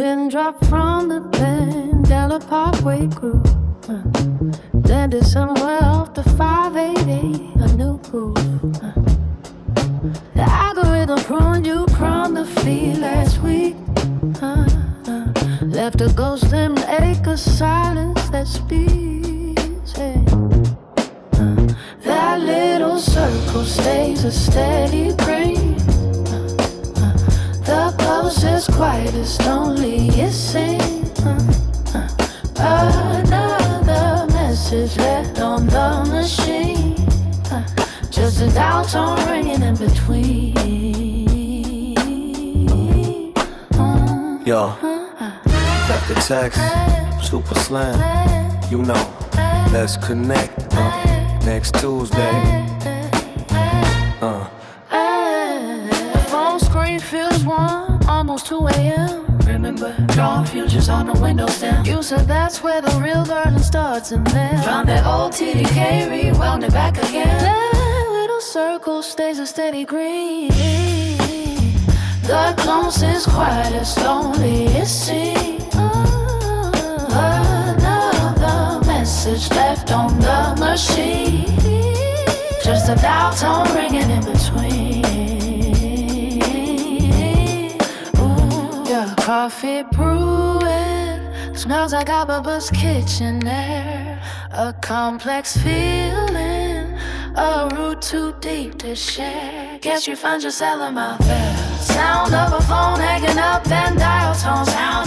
Pin drop from the Mandela Parkway groove. Landed somewhere off the 588, a new groove. The algorithm pruned you from the feed last week. Left a ghost in the acre silence that speaks. Hey. That little circle stays a steady green. The closest, quietest, loneliest scene. Another message left on the machine. Just a dial tone ringing in between. Yo, got the text, super slam. You know, let's connect. Next Tuesday. The phone screen feels warm, almost 2 a.m. Remember, drawing futures on the window stem. You said that's where the real garden starts, and then found that old TDK, rewound it back again. That little circle stays a steady green. The closest, quietest, loneliest scene. Another message left on the machine. Just a dial tone ringing in between. Ooh, yeah, coffee brewing, smells like Ababa's kitchen air. A complex feeling, a root too deep to share. Guess you found yourself out there. Sound of a phone hanging up and dial tone sound